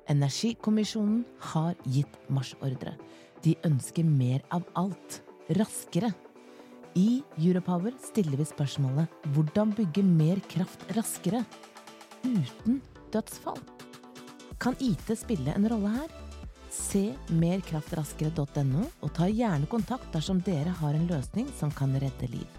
Energikommisjonen har gitt marsjordre. De ønsker mer av alt, raskere. I Europower stiller vi spørsmålet hvordan bygge mer kraft raskere, uten dødsfall. Kan IT spille en rolle her? Se merkraftraskere.no og ta gjerne kontakt dersom dere har en løsning som kan redde liv.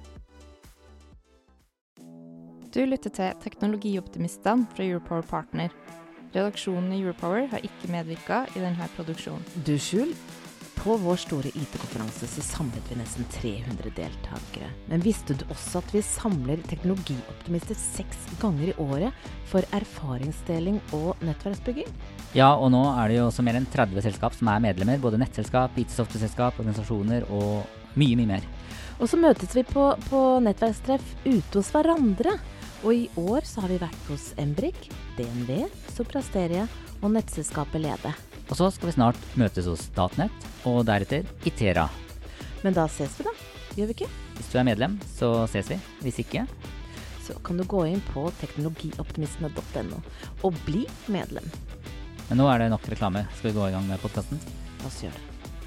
Du lytter til Teknologioptimistene fra Europower Partner. Redaksjonen i Europower har ikke medvirket i denne produksjonen. Du Skjul, på vår store IT-konferanse så samlet vi nesten 300 deltakere. Men visste du også at vi samler teknologioptimister 6 ganger i året for erfaringsdeling og nettverksbygging? Ja, og nå er det jo også mer enn 30 selskap som er medlemmer, både nettselskap, IT-software-selskap, organisasjoner og mye mer. Og så møtes vi på nettverkstreff ute hos hverandre. Og i år så har vi vært hos Embrik, DNV, Soprasteria og nettselskapet Lede. Og så skal vi snart møtes hos Statnett, og deretter Itera. Men da ses vi da, gjør vi ikke? Hvis du er medlem, så ses vi. Hvis ikke, Så kan du gå inn på teknologioptimistene.no og bli medlem. men nå er det nok reklame. Skal vi gå i gang med podcasten? La oss gjøre det.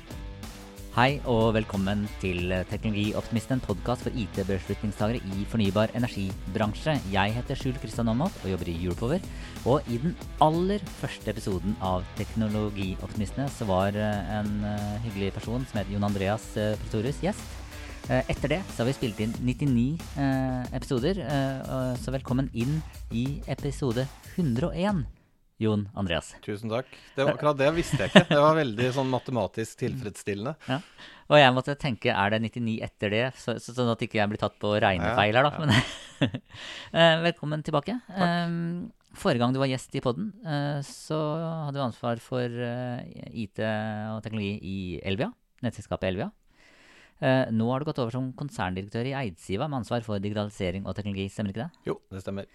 Hei og velkommen til Teknologioptimisten, en podcast for IT-beslutningstagere i fornybar energibransje. Jeg heter Skjul Kristian Aamodt og jobber i Europower. Og i den aller første episoden av Teknologioptimistene så var en hyggelig person som heter Jon Andreas Pretorius gjest. Etter det så har vi spilt inn 99 episoder, så velkommen inn i episode 101. Jon Andreas. Tusen takk. Akkurat det visste jeg ikke. Det var veldig sånn matematisk tilfredsstillende. Ja. Og jeg måtte tenke, er det 99 etter det? Sånn at ikke jeg blir tatt på regnefeil her da. Ja. Men, velkommen tilbake. Forrige gang du var gjest i podden, så hadde du ansvar for IT og teknologi i Elvia, nettselskapet Elvia. Nå har du gått over som konserndirektør i Eidsiva med ansvar for digitalisering og teknologi, stemmer ikke det? Jo, det stemmer.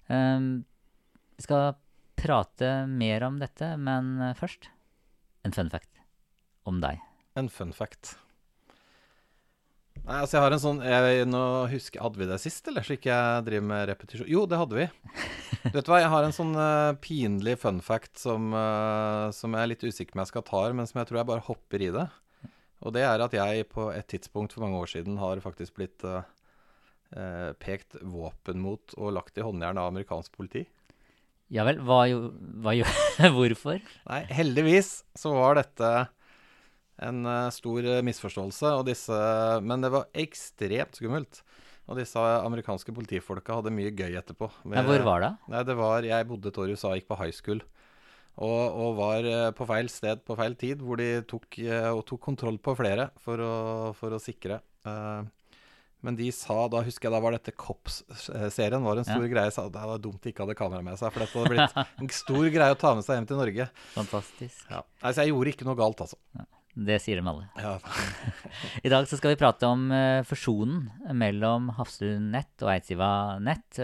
Vi skal prate mer om dette, men først en fun fact om deg. En fun fact. Nei, altså jeg har en sånn, nå husker, hadde vi det sist, eller så ikke jeg driver med repetisjon? Jo, det hadde vi. Vet du hva, jeg har en sånn pinlig fun fact som jeg er litt usikker med jeg skal ta, men som jeg tror jeg bare hopper i det. Og det er at jeg på et tidspunkt for mange år siden har faktisk blitt pekt våpen mot og lagt i håndjern av amerikansk politi. Ja vel, hvorfor? Nei, heldigvis så var dette en stor misforståelse, men det var ekstremt skummelt. Og disse amerikanske politifolka hadde mye gøy etterpå. Ja, hvor var det? Nei, jeg bodde et år i USA, gikk på high school, og var på feil sted på feil tid, hvor de tok kontroll på flere for å sikre. Men de sa, da husker jeg, da var dette Cops-serien var en stor greie, så det var dumt de ikke hadde kamera med seg, for dette hadde blitt en stor greie å ta med seg hjem til Norge. Fantastisk. Ja. Altså, jeg gjorde ikke noe galt, altså. Ja, det sier de alle. Ja. I dag så skal vi prate om fusjonen mellom Hafslund Nett og Eidsiva Nett.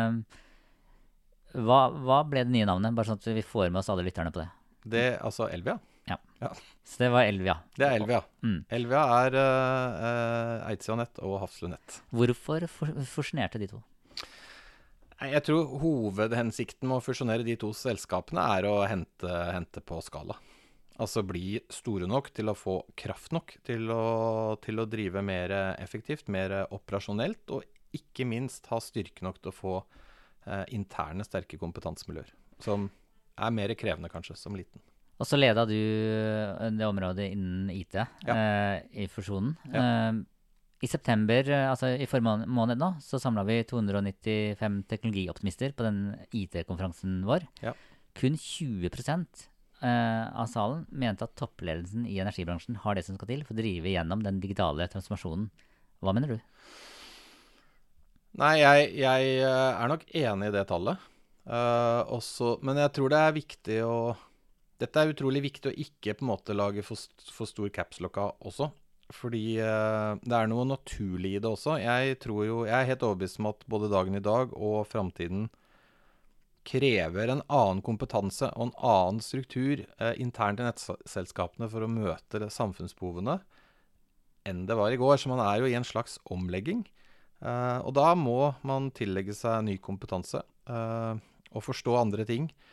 Hva ble det nye navnet? Bare sånn at vi får med oss alle lytterne på det. Det, altså Elvia? Ja. Så det var Elvia. Det er Elvia. Elvia er Eidsiva Nett og Hafslund Nett. Hvorfor fusjonerte de to? Jeg tror hovedhensikten med å fusjonere de to selskapene er å hente på skala. Altså bli store nok til å få kraft nok til å drive mer effektivt, mer operasjonelt, og ikke minst ha styrke nok til å få interne sterke kompetansemiljøer, som er mer krevende kanskje som liten. Og så ledet du det området innen IT i fusjonen. Ja. I september, altså i forrige måned nå, så samlet vi 295 teknologioptimister på den IT-konferansen vår. Ja. Kun 20% av salen mente at toppledelsen i energibransjen har det som skal til for å drive gjennom den digitale transformasjonen. Hva mener du? Nei, jeg er nok enig i det tallet. Men jeg tror det er viktig dette er utrolig viktig å ikke på en måte lage for stor capslocka også, fordi det er noe naturlig i det også. Jeg er helt overbevist om at både dagen i dag og fremtiden krever en annen kompetanse og en annen struktur internt i nettselskapene for å møte samfunnsbehovene enn det var i går. Så man er jo i en slags omlegging, og da må man tillegge seg ny kompetanse og forstå andre ting.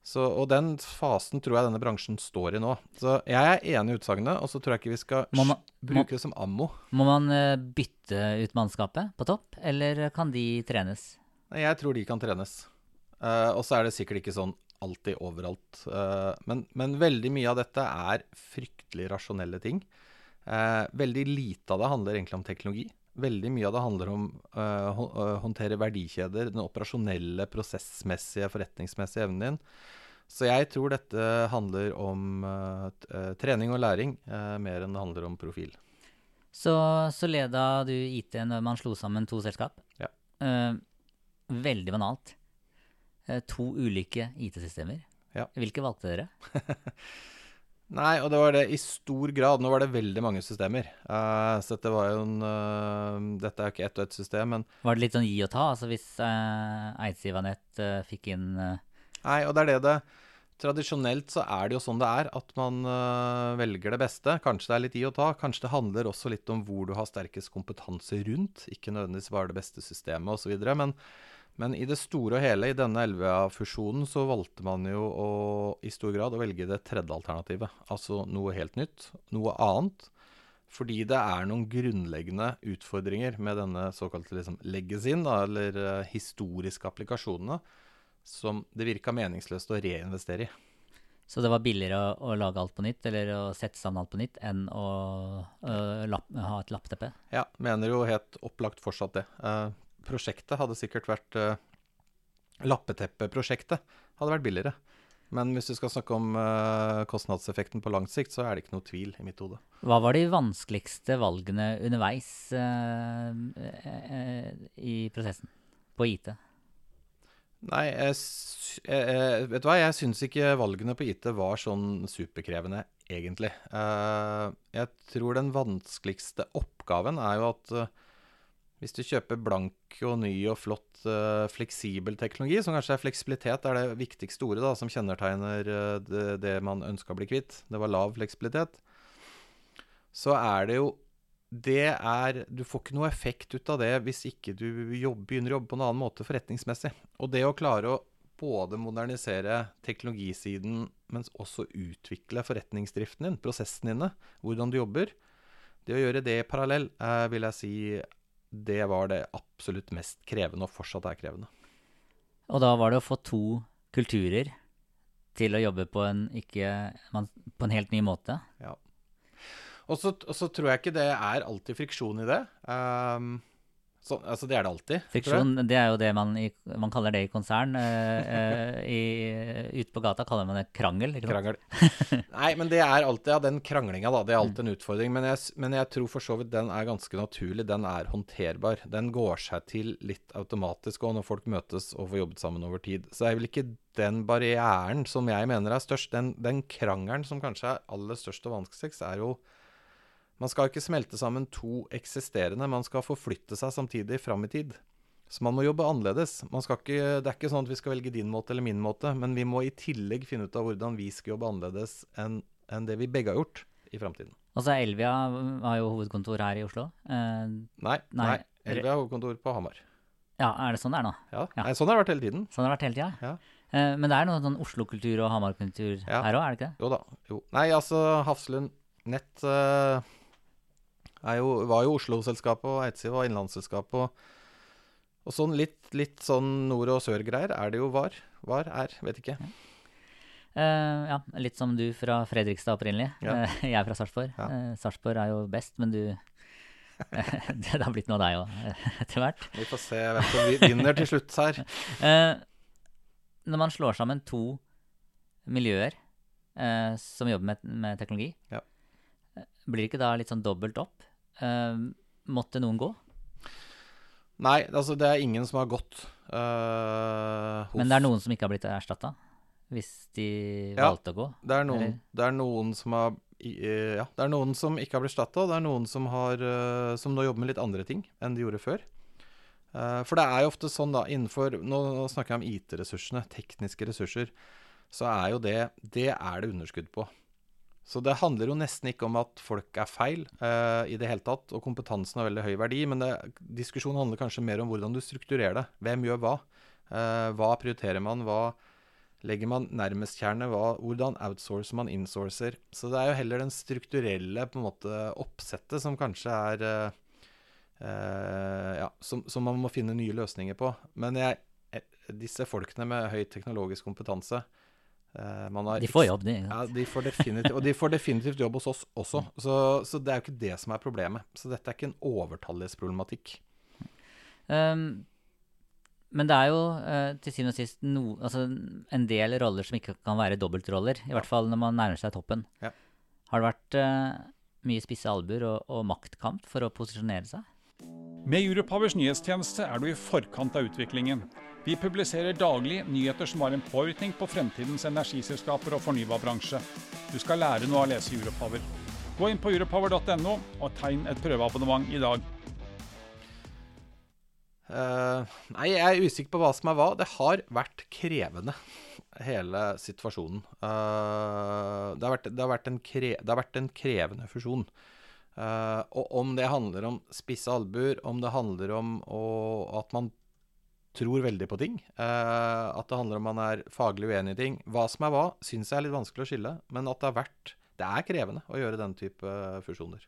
Og den fasen tror jeg denne bransjen står i nå. Så jeg er enig i utsagnet, og så tror jeg ikke vi skal bruke det som ammo. Må man bytte ut mannskapet på topp, eller kan de trenes? Nei, jeg tror de kan trenes. Og så er det sikkert ikke sånn alltid overalt. Men veldig mye av dette er fryktelig rasjonelle ting. Veldig lite av det handler egentlig om teknologi. Veldig mye av det handler om å håndtere verdikjeder, den operasjonelle, prosessmessige, forretningsmessige evnen din. Så jeg tror dette handler om trening og læring, mer enn det handler om profil. Så ledet du IT når man slo sammen 2 selskap. Ja. Veldig banalt. 2 ulike IT-systemer. Ja. Hvilke valgte dere? Nei, og det var det i stor grad. Nå var det veldig mange systemer. Så dette var jo dette er jo ikke ett og ett system, men Var det litt sånn gi og ta? Altså hvis Eidsiva-nett fikk inn Nei, og det er det. Tradisjonelt så er det jo sånn det er, at man velger det beste. Kanskje det er litt gi og ta. Kanskje det handler også litt om hvor du har sterkest kompetanse rundt. Ikke nødvendigvis bare det beste systemet og så videre, men i det store og hele, i denne Elvia-fusjonen, så valgte man jo i stor grad å velge det tredje alternativet. Altså noe helt nytt, noe annet. Fordi det er noen grunnleggende utfordringer med denne såkalte legacyen, eller historiske applikasjonene, som det virka meningsløst å reinvestere i. Så det var billigere å lage alt på nytt, eller å sette sammen alt på nytt, enn å ha et lappteppe? Ja, mener jo helt opplagt fortsatt det. Prosjektet hadde sikkert vært lappeteppeprosjektet hadde vært billigere. Men hvis du skal snakke om kostnadseffekten på lang sikt, så er det ikke noe tvil i mitt hode. Hva var de vanskeligste valgene underveis i prosessen på IT? Nei, vet du hva? Jeg synes ikke valgene på IT var sånn superkrevende, egentlig. Jeg tror den vanskeligste oppgaven er jo at hvis du kjøper blank og ny og flott fleksibel teknologi, som kanskje fleksibilitet er det viktigste ordet da, som kjennetegner det man ønsker å bli kvitt, det var lav fleksibilitet, så er det jo, du får ikke noe effekt ut av det hvis ikke du begynner å jobbe på en annen måte forretningsmessig. Og det å klare å både modernisere teknologisiden, men også utvikle forretningsdriften din, prosessen dine, hvordan du jobber, det å gjøre det parallell, vil jeg si, det var det absolutt mest krevende, og fortsatt er krevende. Og da var det å få 2 kulturer til å jobbe på en helt ny måte. Ja. Og så tror jeg ikke det er alltid friksjon i det. Altså det er det alltid. Friksjon, det er jo det man kaller det i konsern. Ute på gata kaller man det krangel. Ikke sant? Krangel. Nei, men det er alltid, den kranglinga da, det er alltid en utfordring. Men jeg tror for så vidt den er ganske naturlig, den er håndterbar. Den går seg til litt automatisk, og når folk møtes og får jobbet sammen over tid. Så er vel ikke den barrieren som jeg mener er størst. Den krangelen som kanskje er aller størst og vanskeligst, er jo man skal ikke smelte sammen 2 eksisterende, man skal forflytte seg samtidig fram i tid. Så man må jobbe annerledes. Det er ikke sånn at vi skal velge din måte eller min måte, men vi må i tillegg finne ut av hvordan vi skal jobbe annerledes enn det vi begge har gjort i fremtiden. Og så Elvia har jo hovedkontor her i Oslo. Nei, Elvia har hovedkontor på Hamar. Ja, er det sånn det er nå? Ja. Nei, sånn har det vært hele tiden. Sånn har det vært hele tiden, ja. Men det er noe sånn Oslo-kultur og Hamar-kultur her også, er det ikke det? Jo da. Jo. Nei, altså Hafslund Nett var jo Oslo-selskapet og Eidsiva og Innlandsselskapet og sånn litt sånn nord- og sør-greier er det jo vet ikke. Ja, litt som du fra Fredrikstad opprinnelig. Ja. Jeg er fra Sarpsborg. Ja. Sarpsborg er jo best, men det har blitt noe av deg også, etter hvert. Vi får se hvem som vinner til slutt her. Når man slår sammen 2 miljøer som jobber med teknologi, blir det ikke da litt sånn dobbelt opp? Måtte noen gå? Nei, altså det er ingen som har gått Men det er noen som ikke har blitt erstattet? Hvis de valgte å gå? Det er noen som har det er noen som ikke har blitt erstattet, og det er noen som nå jobber med litt andre ting enn de gjorde før. For det er jo ofte sånn da, nå snakker jeg om IT-ressursene, tekniske ressurser, så er jo det er det underskudd på. Så det handler jo nesten ikke om at folk er feil i det hele tatt, og kompetansen har veldig høy verdi, men diskusjonen handler kanskje mer om hvordan du strukturerer det. Hvem gjør hva? Hva prioriterer man? Hva legger man nærmest kjernet? Hvordan outsourcer man insourcer? Så det jo heller den strukturelle på en måte oppsettet som kanskje som man må finne nye løsninger på. Men disse folkene med høy teknologisk kompetanse, de får jobb, de. Ja, de får definitivt jobb hos oss også. Så det jo ikke det som problemet. Så dette ikke en overtallighetsproblematikk. Men det jo til syvende og sist en del roller som ikke kan være dobbeltroller, i hvert fall når man nærmer seg toppen. Ja. Har det vært mye spisse albuer og maktkamp for å posisjonere seg? Med Europowers nyhetstjeneste du i forkant av utviklingen. Vi publiserer daglig nyheter som har en påvirkning på fremtidens energiselskaper og fornybarbransje. Du skal lære noe av å lese Europower. Gå inn på europower.no og tegn et prøveabonnement i dag. Nei, jeg usikker på hva som hva. Det har vært krevende, hele situasjonen. Det har vært en krevende fusjon. Og om det handler om spisse albuer, om det handler om at man tror veldig på ting, at det handler om man faglig uenig i ting, hva som hva, synes jeg litt vanskelig å skille, men at det krevende å gjøre den type fusjoner.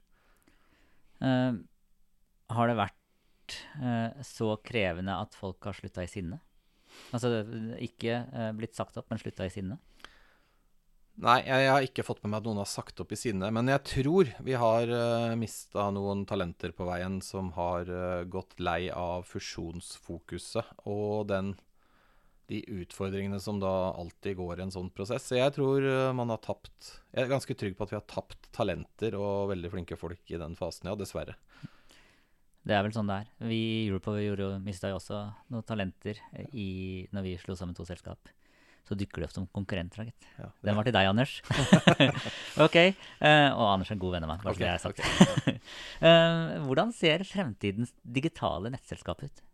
Har det vært så krevende at folk har sluttet i sinne? Altså ikke blitt sagt opp, men sluttet i sinne? Nei, jeg har ikke fått med meg at noen har sagt opp i sinne, men jeg tror vi har mistet noen talenter på veien som har gått lei av fusjonsfokuset og de utfordringene som da alltid går i en sånn prosess. Så jeg tror man har tapt, jeg ganske trygg på at vi har tapt talenter og veldig flinke folk i den fasen, ja, dessverre. Det vel sånn det Vi i Europower mistet jo også noen talenter når vi slo sammen to selskap. Så dykker de opp som konkurrenter, gitt. Ja, den var til deg, Anders. Ok, og Anders en god venn av meg, bare så det jeg sagt. Okay. Hvordan ser fremtidens digitale nettselskap ut?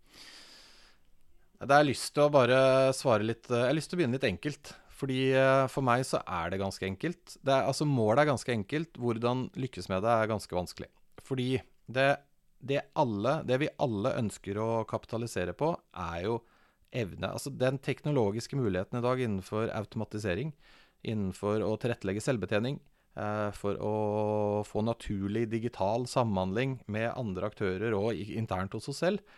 Det har jeg lyst til å bare svare litt, jeg har lyst til å begynne litt enkelt. Fordi for meg så det ganske enkelt. Altså målet ganske enkelt, hvordan lykkes med det ganske vanskelig. Fordi det vi alle ønsker å kapitalisere på jo evne, altså den teknologiske muligheten i dag innenfor automatisering, innenfor å tilrettelegge selvbetjening, for å få naturlig digital samhandling med andre aktører og internt hos oss selv.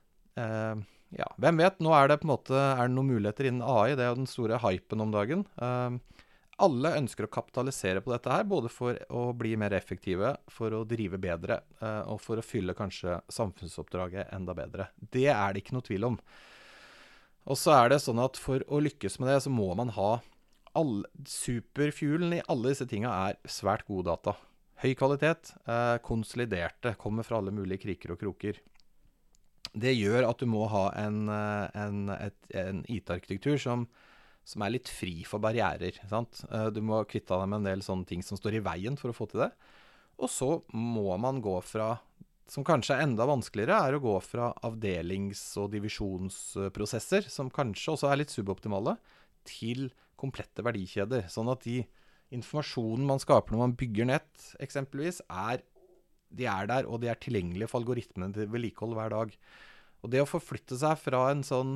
Ja, hvem vet, nå det på en måte det noen muligheter innen AI, det jo den store hypen om dagen. Alle ønsker å kapitalisere på dette her, både for å bli mer effektive, for å drive bedre, og for å fylle kanskje samfunnsoppdraget enda bedre. Det det ikke noe tvil om. Og så det sånn at for å lykkes med det, så må man ha superfuelen i alle disse tingene svært gode data. Høy kvalitet, konsoliderte, kommer fra alle mulige kriker og kroker. Det gjør at du må ha en IT-arkitektur som litt fri for barrierer, sant? Du må kvitte deg med en del sånne ting som står i veien for å få til det. Og så må man gå fra, som kanskje enda vanskeligere, å gå fra avdelings- og divisjonsprosesser, som kanskje også litt suboptimale, til komplette verdikjeder. Sånn at de informasjonen man skaper når man bygger nett, eksempelvis, de der, og de tilgjengelige for algoritmene til vedlikehold hver dag. Og det å forflytte seg fra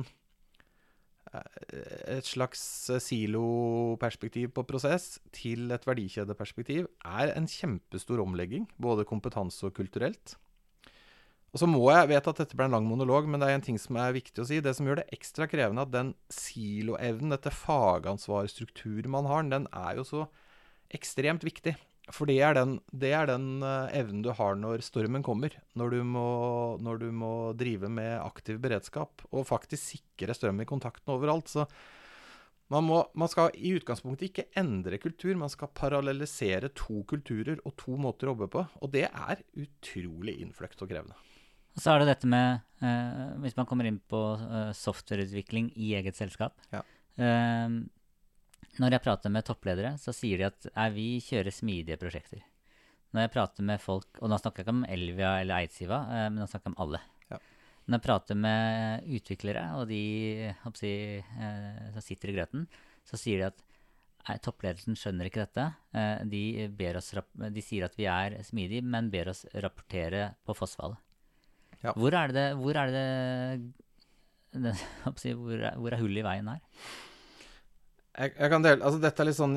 et slags siloperspektiv på prosess til et verdikjedeperspektiv en kjempestor omlegging, både kompetanse og kulturelt. Og så vet at dette ble en lang monolog, men det en ting som viktig å si. Det som gjør det ekstra krevende, at den siloevnen, dette fagansvarsstrukturen man har, den jo så ekstremt viktig. For det den evnen du har når stormen kommer, når du må drive med aktiv beredskap, og faktisk sikre strøm i kontakten overalt. Så man skal i utgangspunktet ikke endre kultur, man skal parallellisere to kulturer og to måter å jobbe på. Og det utrolig innfløkt og krevende. Og så det dette med, hvis man kommer inn på softwareutvikling i eget selskap. Ja. Når jeg prater med toppledere, så sier de at vi kjører smidige prosjekter. Når jeg prater med folk, og nå snakker jeg ikke om Elvia eller Eidsiva, men nå snakker jeg om alle. Ja. Når jeg prater med utviklere, og de som sitter i grøten, så sier de at toppledelsen skjønner ikke dette. De sier at vi smidige, men ber oss rapportere på Fossfallet. Ja. Hvor hvor hull i veien her? Jeg kan dele, altså dette litt sånn,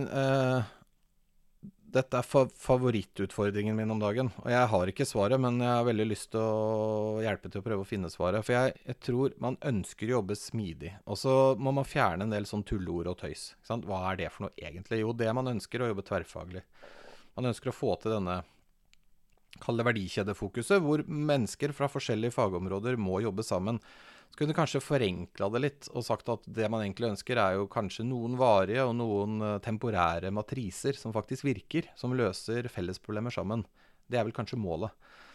dette favorittutfordringen min om dagen, og jeg har ikke svaret, men jeg har veldig lyst til å hjelpe til å prøve å finne svaret, for jeg tror man ønsker å jobbe smidig, og så må man fjerne en del sånn tulleord og tøys, ikke sant? Hva det for noe egentlig? Jo, det man ønsker å jobbe tverrfaglig. Man ønsker å få til denne, kall det verdikjedefokuset, hvor mennesker fra forskjellige fagområder må jobbe sammen. Så kunne kanskje forenkla det litt og sagt at det man egentlig ønsker jo kanskje noen varige og noen temporære matriser som faktisk virker, som løser fellesproblemer sammen. Det vel kanskje målet.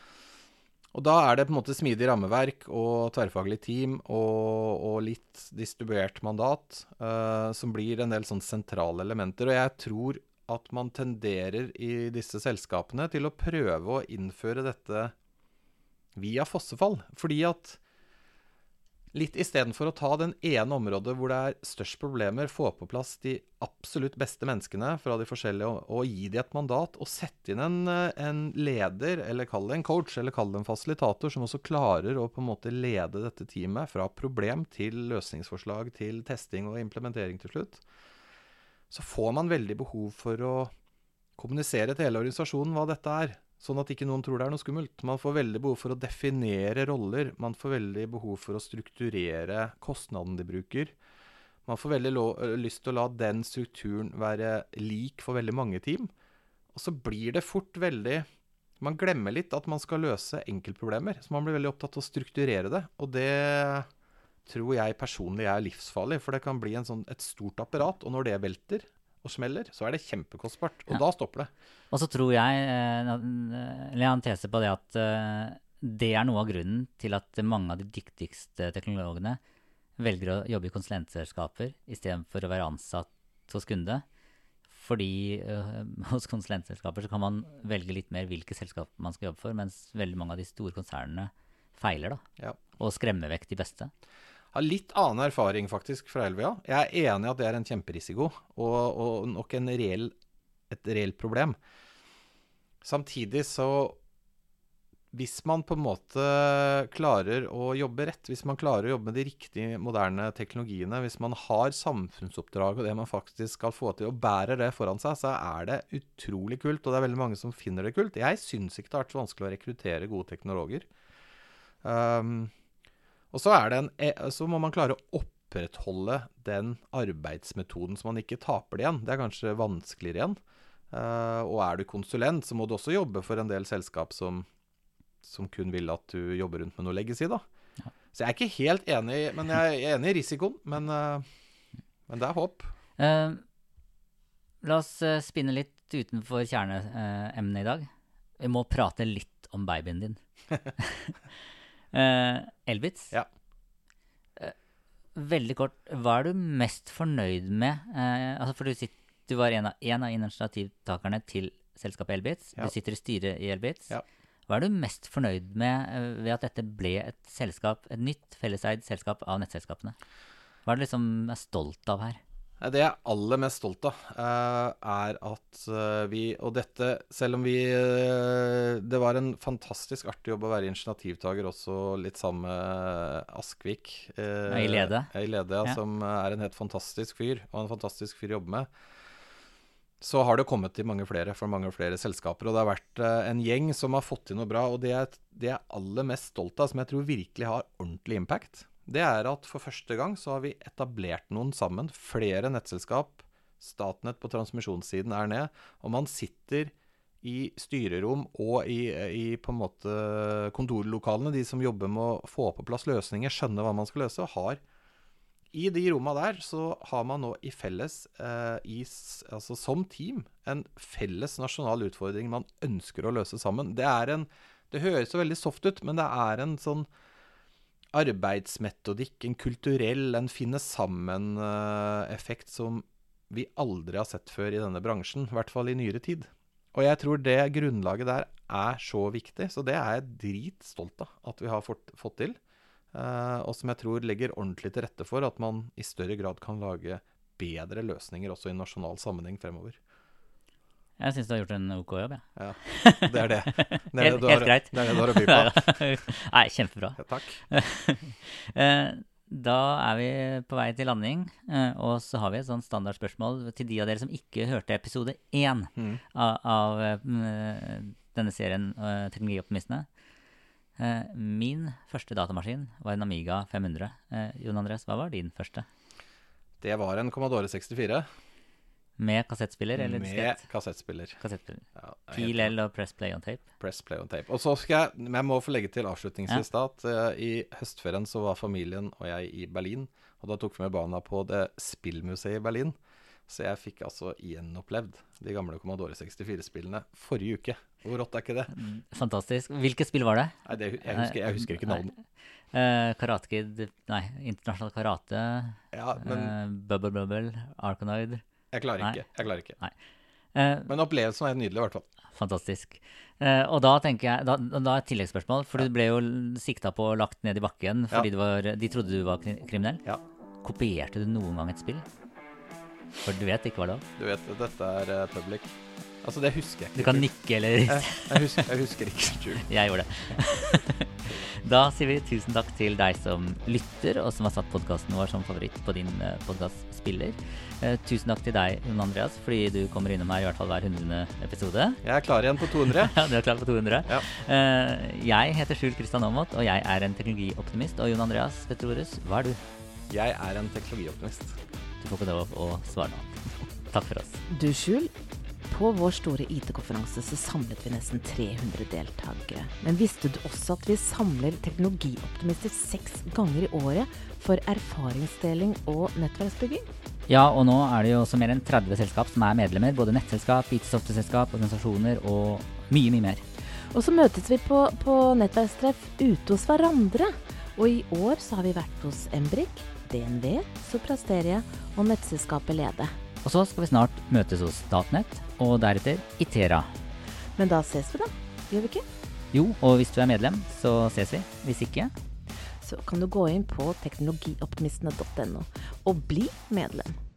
Og da det på en måte smidig rammeverk og tverrfaglig team og litt distribuert mandat som blir en del sånn sentrale elementer. Og jeg tror at man tenderer i disse selskapene til å prøve å innføre dette via fossefall. Fordi at litt i stedet for å ta den ene området hvor det størst problemer, få på plass de absolutt beste menneskene fra de forskjellige, og gi de et mandat, og sette inn en leder, eller kall det en coach, eller kall det en fasilitator, som også klarer å på en måte lede dette teamet fra problem til løsningsforslag, til testing og implementering til slutt. Så får man veldig behov for å kommunisere til hele organisasjonen hva dette sånn at ikke noen tror det noe skummelt. Man får veldig behov for å definere roller, man får veldig behov for å strukturere kostnaden de bruker. Man får veldig lyst til å la den strukturen være lik for veldig mange team. Og så blir det fort veldig, man glemmer litt at man skal løse enkeltproblemer, så man blir veldig opptatt av å strukturere det, og det tror jeg personlig livsfarlig, for det kan bli et stort apparat, og når det velter og smeller, så det kjempekostbart, og da stopper det. Og så tror jeg, eller jeg har en tese på det at det noe av grunnen til at mange av de dyktigste teknologene velger å jobbe i konsulentselskaper i stedet for å være ansatt hos kunde. Fordi hos konsulentselskaper så kan man velge litt mer hvilke selskap man skal jobbe for, mens veldig mange av de store konsernene feiler da, og skremmer vekk de beste. Jeg har litt annen erfaring faktisk fra Elvia. Jeg enig i at det en kjemperisiko, og nok et reelt problem. Samtidig så, hvis man på en måte klarer å jobbe rett, hvis man klarer å jobbe med de riktige moderne teknologiene, hvis man har samfunnsoppdrag og det man faktisk skal få til og bærer det foran seg, så det utrolig kult, og det veldig mange som finner det kult. Jeg synes ikke det har vært så vanskelig å rekruttere gode teknologer. Og så så må man klare å opprettholde den arbeidsmetoden så man ikke taper det igjen. Det kanskje vanskeligere igjen. Og du konsulent, så må du også jobbe for en del selskap som kun vil at du jobber rundt med noe legacy da. Ja. Så jeg ikke helt enig, men jeg enig i risikoen, men det håp. La oss spinne litt utenfor kjerneemnet i dag. Vi må prate litt om babyen din. Elbitz. Ja. Veldig kort, hva du mest fornøyd med? Altså for du var en av initiativtakerne til selskapet Elbitz. Ja. Du sitter i styret i Elbitz. Ja. Hva du mest fornøyd med ved at dette ble et selskap, et nytt felleseid selskap av nettselskapene? Hva du liksom stolt av her? Det jeg aller mest stolt av at vi, og dette, selv om det var en fantastisk artig jobb å være initiativtager også litt sammen med Askvik. I Lede. Ja. Som en helt fantastisk fyr, og en fantastisk fyr å jobbe med. Så har det kommet til mange flere, fra mange flere selskaper, og det har vært en gjeng som har fått til noe bra, og det jeg aller mest stolt av, som jeg tror virkelig har ordentlig impact, det at for første gang så har vi etablert noen sammen, flere nettselskap, Statnett på transmisjonssiden ned, og man sitter i styrerom og i på en måte kontorlokalene, de som jobber med å få på plass løsninger, skjønne hva man skal løse, og har i de rommene der så har man nå i felles, altså som team, en felles nasjonal utfordring man ønsker å løse sammen. Det høres så veldig soft ut, men det en sånn arbeidsmetodikk, en kulturell, en finne sammen effekt som vi aldri har sett før i denne bransjen, i hvert fall i nyere tid. Og jeg tror det grunnlaget der så viktig, så det jeg dritstolt av at vi har fått til, og som jeg tror legger ordentlig til rette for at man i større grad kan lage bedre løsninger også i nasjonal sammenheng fremover. Jeg synes du har gjort en ok jobb, ja. Ja, det det. Helt greit. Det det du har å by på. Nei, kjempebra. Ja, takk. Da vi på vei til landing, og så har vi et sånt standardspørsmål til de av dere som ikke hørte episode 1 av denne serien Teknologioptimistene. Min første datamaskin var en Amiga 500. Jon Andreas, hva var din første? Det var en Commodore 64. Med kassettspiller eller diskett? Med kassettspiller. Ja, PLL og Press Play on Tape. Press Play on Tape. Og så jeg må få legge til avslutningsvis da, at i høstferien så var familien og jeg i Berlin, og da tok vi med barna på det Spillmuseet i Berlin. Så jeg fikk altså gjenopplevd de gamle Commodore 64-spillene forrige uke. Hvor rått ikke det? Fantastisk. Hvilke spill var det? Nei, jeg husker ikke navnet. Karate Kid, Internasjonal Karate, Bubble, Arkanoid. Jeg klarer ikke. Nei. Men opplevelsen var helt nydelig i hvert fall. Fantastisk. Og da tenker jeg, da et tilleggsspørsmål, for du ble jo siktet på og lagt ned i bakken fordi de trodde du var kriminell. Ja. Kopierte du noen gang et spill? For du vet ikke hva det var? Du vet, dette public. Altså, det husker jeg ikke. Du kan nikke eller... Jeg husker ikke. Jeg gjorde det. Da sier vi tusen takk til deg som lytter, og som har satt podcasten vår som favoritt på din podcastspiller. Tusen takk til deg, Jon Andreas, fordi du kommer innom her i hvert fall hver 100. episode. Jeg er klar igjen på 200. Ja, du er klar på 200. Ja. Jeg heter Skjul Kristian Aamodt, og jeg er en teknologioptimist. Og Jon Andreas Petrorus, hva er du? Jeg er en teknologioptimist. Du får ikke lov å svare nå. Takk for oss. Du, Skjul, på vår store IT-konferanse så samlet vi nesten 300 deltakere. Men visste du også at vi samler teknologioptimister 6 ganger i året for erfaringsdeling og nettverksbygging? Ja, og nå er det jo også mer enn 30 selskap som er medlemmer, både nettselskap, IT-software-selskap, organisasjoner og mye, mye mer. Og så møtes vi på nettverkstreff ute hos hverandre. Og i år så har vi vært hos Embrik, DNV, Soprasteria og nettselskapet Lede. Og så skal vi snart møtes hos Statnett, og deretter Itera. Men da ses vi da, gjør vi ikke? Jo, og hvis du er medlem, så ses vi. Hvis ikke, så kan du gå inn på teknologioptimistene.no og bli medlem.